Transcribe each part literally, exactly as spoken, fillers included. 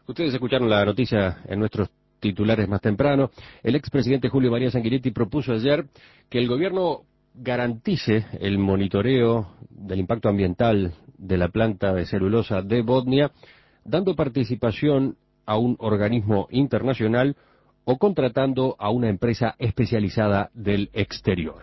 Ustedes escucharon la noticia en nuestros titulares más temprano. El expresidente Julio María Sanguinetti propuso ayer que el gobierno garantice el monitoreo del impacto ambiental de la planta de celulosa de Botnia, dando participación a un organismo internacional o contratando a una empresa especializada del exterior.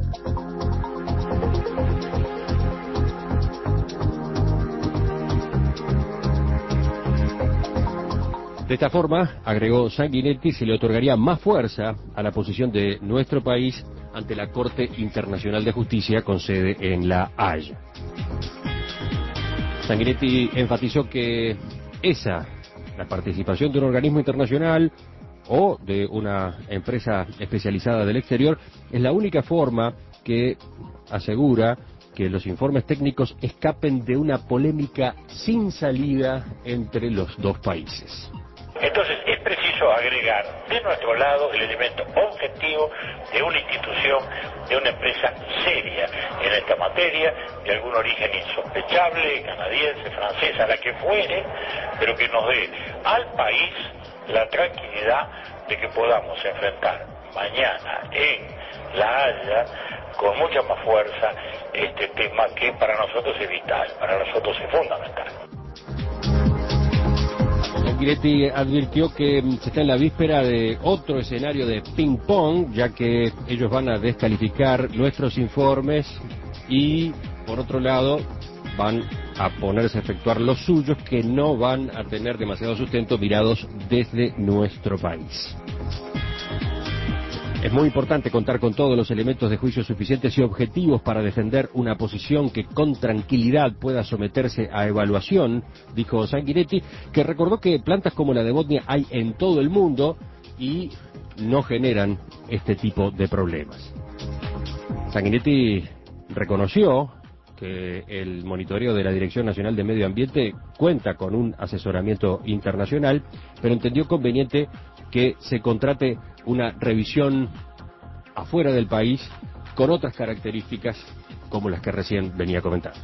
De esta forma, agregó Sanguinetti, se le otorgaría más fuerza a la posición de nuestro país ante la Corte Internacional de Justicia con sede en La Haya. Sanguinetti enfatizó que esa, la participación de un organismo internacional o de una empresa especializada del exterior, es la única forma que asegura que los informes técnicos escapen de una polémica sin salida entre los dos países. Entonces es preciso agregar de nuestro lado el elemento objetivo de una institución, de una empresa seria en esta materia, de algún origen insospechable, canadiense, francesa, la que fuere, pero que nos dé al país la tranquilidad de que podamos enfrentar mañana en La Haya con mucha más fuerza este tema que para nosotros es vital, para nosotros es fundamental. Sanguinetti advirtió que se está en la víspera de otro escenario de ping-pong, ya que ellos van a descalificar nuestros informes y, por otro lado, van a ponerse a efectuar los suyos, que no van a tener demasiado sustento mirados desde nuestro país. Es muy importante contar con todos los elementos de juicio suficientes y objetivos para defender una posición que con tranquilidad pueda someterse a evaluación, dijo Sanguinetti, que recordó que plantas como la de Botnia hay en todo el mundo y no generan este tipo de problemas. Sanguinetti reconoció que el monitoreo de la Dirección Nacional de Medio Ambiente cuenta con un asesoramiento internacional, pero entendió conveniente que se contrate una revisión afuera del país con otras características como las que recién venía comentando.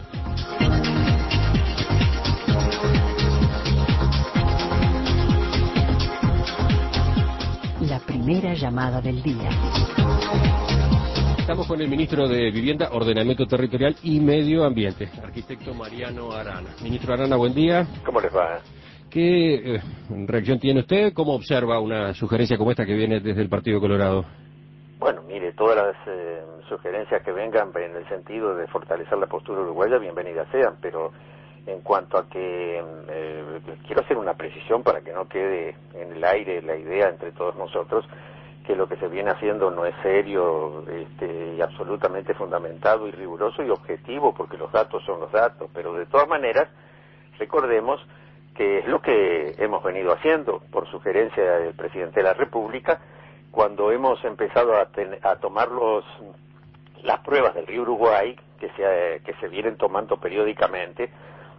La primera llamada del día. Estamos con el ministro de Vivienda, Ordenamiento Territorial y Medio Ambiente, arquitecto Mariano Arana. Ministro Arana, buen día. ¿Cómo les va? ¿Qué eh, reacción tiene usted? ¿Cómo observa una sugerencia como esta que viene desde el Partido Colorado? Bueno, mire, todas las eh, sugerencias que vengan en el sentido de fortalecer la postura uruguaya, bienvenidas sean, pero en cuanto a que eh, quiero hacer una precisión para que no quede en el aire la idea entre todos nosotros, que lo que se viene haciendo no es serio este, y absolutamente fundamentado y riguroso y objetivo, porque los datos son los datos, pero de todas maneras, recordemos que es lo que hemos venido haciendo por sugerencia del presidente de la República, cuando hemos empezado a, ten, a tomar los, las pruebas del río Uruguay, que se, que se vienen tomando periódicamente,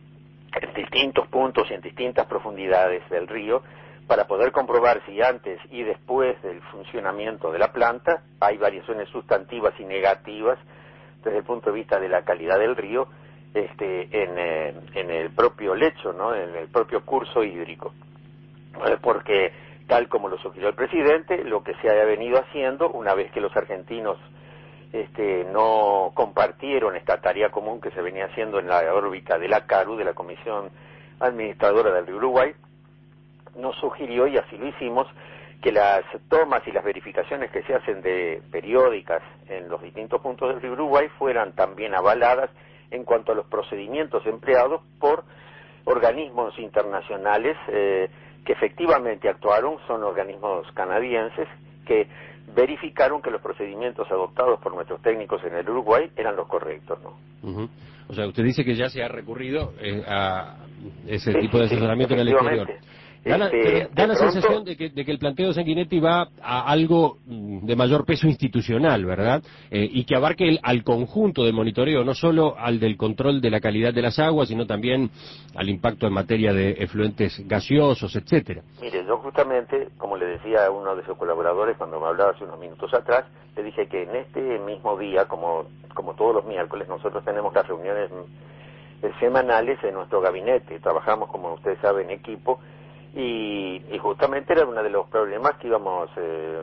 en distintos puntos y en distintas profundidades del río, para poder comprobar si antes y después del funcionamiento de la planta hay variaciones sustantivas y negativas desde el punto de vista de la calidad del río, Este, en, eh, en el propio lecho, ¿no? En el propio curso hídrico, eh, porque tal como lo sugirió el presidente, lo que se haya venido haciendo una vez que los argentinos este, no compartieron esta tarea común que se venía haciendo en la órbita de la CARU, de la Comisión Administradora del Río Uruguay, nos sugirió, y así lo hicimos, que las tomas y las verificaciones que se hacen de periódicas en los distintos puntos del Río Uruguay fueran también avaladas en cuanto a los procedimientos empleados por organismos internacionales eh, que efectivamente actuaron, son organismos canadienses que verificaron que los procedimientos adoptados por nuestros técnicos en el Uruguay eran los correctos, ¿no? Uh-huh. O sea, usted dice que ya se ha recurrido eh, a ese sí, tipo de sí, asesoramiento sí, en el exterior. Da la, este, da la pronto, sensación de que, de que el planteo de Sanguinetti va a algo de mayor peso institucional, ¿verdad? Eh, y que abarque el, al conjunto del monitoreo, no solo al del control de la calidad de las aguas, sino también al impacto en materia de efluentes gaseosos, etcétera. Mire, yo justamente, como le decía a uno de sus colaboradores cuando me hablaba hace unos minutos atrás, le dije que en este mismo día, como, como todos los miércoles, nosotros tenemos las reuniones eh, semanales en nuestro gabinete. Trabajamos, como ustedes saben, en equipo, y, y justamente era uno de los problemas que íbamos eh,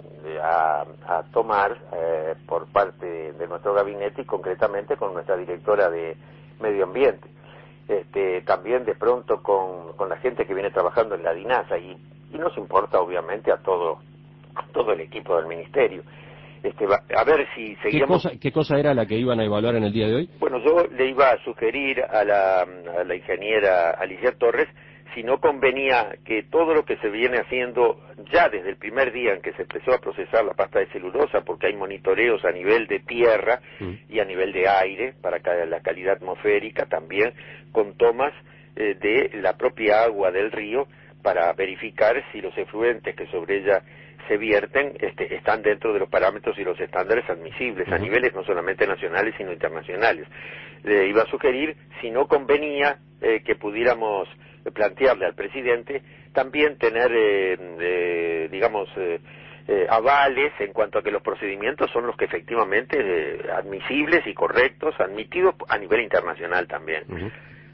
a, a tomar eh, por parte de, de nuestro gabinete y concretamente con nuestra directora de Medio Ambiente. Este, también de pronto con, con la gente que viene trabajando en la DINASA y, y nos importa obviamente a todo, a todo el equipo del Ministerio. Este, a ver si seguíamos... ¿Qué cosa, ¿Qué cosa era la que iban a evaluar en el día de hoy? Bueno, yo le iba a sugerir a la, a la ingeniera Alicia Torres si no convenía que todo lo que se viene haciendo ya desde el primer día en que se empezó a procesar la pasta de celulosa, porque hay monitoreos a nivel de tierra mm. y a nivel de aire para la calidad atmosférica también, con tomas eh, de la propia agua del río para verificar si los efluentes que sobre ella se vierten este, están dentro de los parámetros y los estándares admisibles uh-huh. a niveles no solamente nacionales sino internacionales. Le iba a sugerir si no convenía eh, que pudiéramos plantearle al presidente también tener eh, eh, digamos eh, eh, avales en cuanto a que los procedimientos son los que efectivamente eh, admisibles y correctos, admitidos a nivel internacional también. Uh-huh.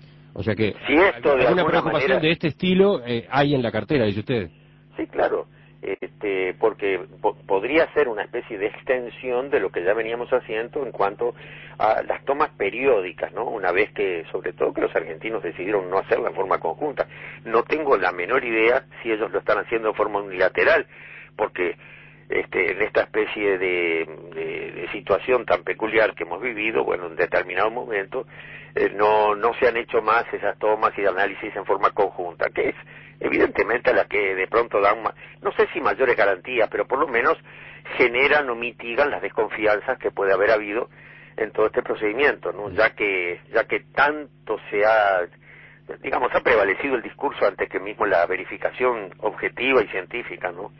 O sea que si esto de alguna alguna preocupación manera... de este estilo eh, hay en la cartera, dice usted. Sí, claro. Este, porque po podría ser una especie de extensión de lo que ya veníamos haciendo en cuanto a las tomas periódicas, ¿no? Una vez que, sobre todo que los argentinos decidieron no hacerla en forma conjunta. No tengo la menor idea si ellos lo están haciendo en forma unilateral, porque este, en esta especie de, de, de situación tan peculiar que hemos vivido, bueno, en determinado momento, eh, no, no se han hecho más esas tomas y análisis en forma conjunta, que es evidentemente a la que de pronto dan, no sé si mayores garantías, pero por lo menos generan o mitigan las desconfianzas que puede haber habido en todo este procedimiento, ¿no? Ya que, ya que tanto se ha, digamos, ha prevalecido el discurso antes que mismo la verificación objetiva y científica, ¿no?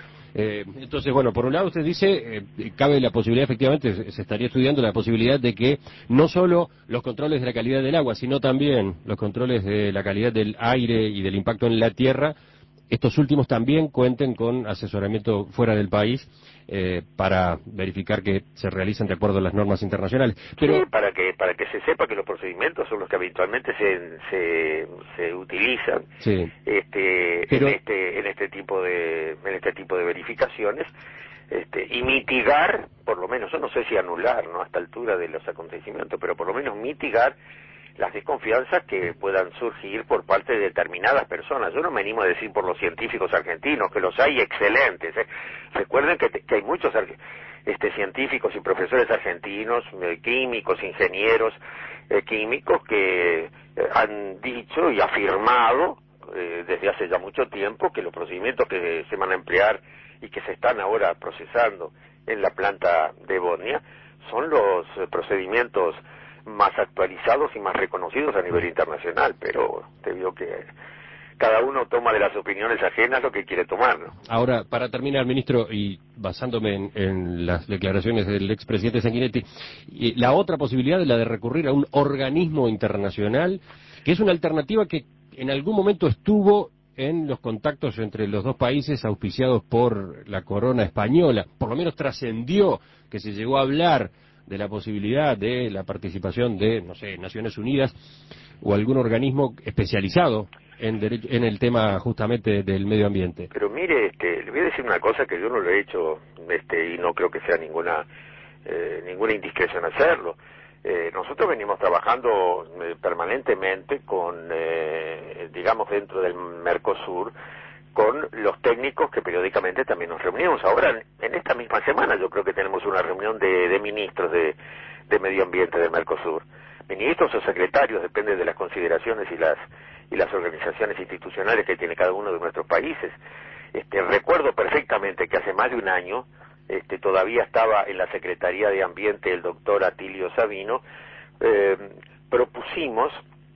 Eh, entonces, bueno, por un lado usted dice, eh, cabe la posibilidad, efectivamente, se, se estaría estudiando la posibilidad de que no solo los controles de la calidad del agua, sino también los controles de la calidad del aire y del impacto en la tierra, estos últimos también cuenten con asesoramiento fuera del país eh, para verificar que se realicen de acuerdo a las normas internacionales. Pero... Sí, para que para que se sepa que los procedimientos son los que habitualmente se se, se utilizan sí. este Pero... en este en este tipo de en este tipo de verificaciones. Este, y mitigar, por lo menos, yo no sé si anular, ¿no?, a esta altura de los acontecimientos, pero por lo menos mitigar las desconfianzas que puedan surgir por parte de determinadas personas. Yo no me animo a decir por los científicos argentinos, que los hay excelentes, ¿eh? Recuerden que, que hay muchos este, científicos y profesores argentinos, eh, químicos, ingenieros eh, químicos, que eh, han dicho y afirmado eh, desde hace ya mucho tiempo que los procedimientos que se van a emplear y que se están ahora procesando en la planta de Botnia son los eh, procedimientos más actualizados y más reconocidos a nivel internacional, pero te digo que cada uno toma de las opiniones ajenas lo que quiere tomar, ¿no? Ahora, para terminar, ministro, y basándome en, en las declaraciones del expresidente Sanguinetti, y la otra posibilidad es la de recurrir a un organismo internacional, que es una alternativa que en algún momento estuvo en los contactos entre los dos países auspiciados por la corona española, por lo menos trascendió que se llegó a hablar de la posibilidad de la participación de, no sé, Naciones Unidas o algún organismo especializado en, derecho, en el tema justamente del medio ambiente. Pero mire, este, le voy a decir una cosa que yo no lo he hecho, este, y no creo que sea ninguna eh, ninguna indiscreción hacerlo. Eh, nosotros venimos trabajando eh, permanentemente con, eh, digamos, dentro del Mercosur, con los técnicos que periódicamente también nos reunimos. Ahora, en esta misma semana, yo creo que tenemos una reunión de, de ministros de, de Medio Ambiente del Mercosur. Ministros o secretarios, depende de las consideraciones y las y las organizaciones institucionales que tiene cada uno de nuestros países. Este, recuerdo perfectamente que hace más de un año, este, todavía estaba en la Secretaría de Ambiente el doctor Atilio Sabino, eh, propusimos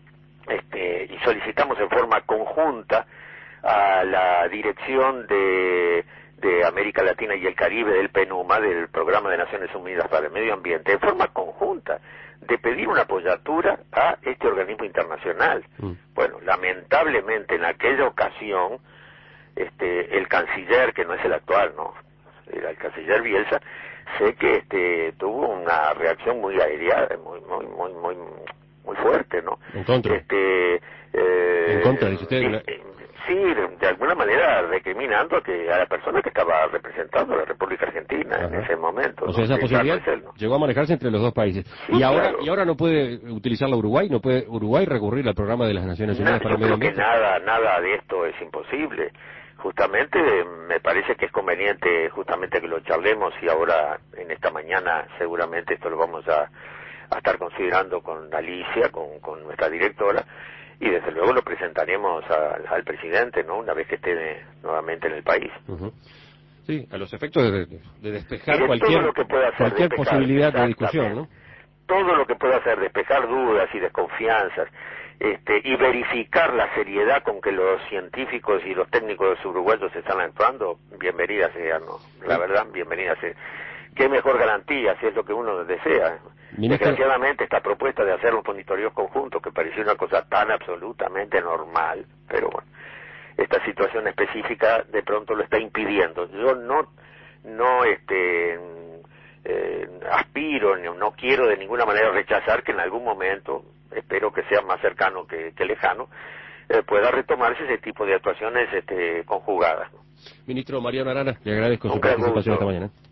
este, y solicitamos en forma conjunta a la dirección de, de América Latina y el Caribe del PNUMA, del Programa de Naciones Unidas para el Medio Ambiente, en forma conjunta, de pedir una apoyatura a este organismo internacional. Mm. Bueno, lamentablemente en aquella ocasión, este, el canciller, que no es el actual, no, era el canciller Bielsa, sé que este, tuvo una reacción muy aérea, muy, muy, muy, muy, muy fuerte, ¿no? En contra. Este, eh, en contra, dice usted. eh, sí, de, de alguna manera recriminando a que a la persona que estaba representando a la República Argentina Ajá. en ese momento. O sea, ¿no? esa posibilidad ¿no? llegó a manejarse entre los dos países. Sí, y ahora claro. y ahora no puede utilizarla Uruguay, no puede Uruguay recurrir al programa de las Naciones Unidas no, para el medio ambiente. Yo creo que nada, nada de esto es imposible. Justamente me parece que es conveniente justamente que lo charlemos y ahora en esta mañana seguramente esto lo vamos a, a estar considerando con Alicia, con, con nuestra directora, y desde luego lo presentaremos a, al presidente, ¿no? Una vez que esté de, nuevamente en el país. Uh-huh. Sí, a los efectos de, de despejar Mire, cualquier, todo lo que pueda hacer, cualquier despejar, posibilidad de discusión, ¿no? Todo lo que pueda hacer despejar dudas y desconfianzas, este, y verificar la seriedad con que los científicos y los técnicos uruguayos están actuando, bienvenida sea, ¿no? La sí. verdad, bienvenida sea. Qué mejor garantía, si es lo que uno desea. Ministro... Desgraciadamente esta propuesta de hacer los monitorios conjuntos, que parecía una cosa tan absolutamente normal, pero bueno, esta situación específica de pronto lo está impidiendo. Yo no, no, este, eh, aspiro, no, no quiero de ninguna manera rechazar que en algún momento, espero que sea más cercano que, que lejano, eh, pueda retomarse ese tipo de actuaciones este, conjugadas. Ministro Mariano Arana, le agradezco Un su participación esta mañana.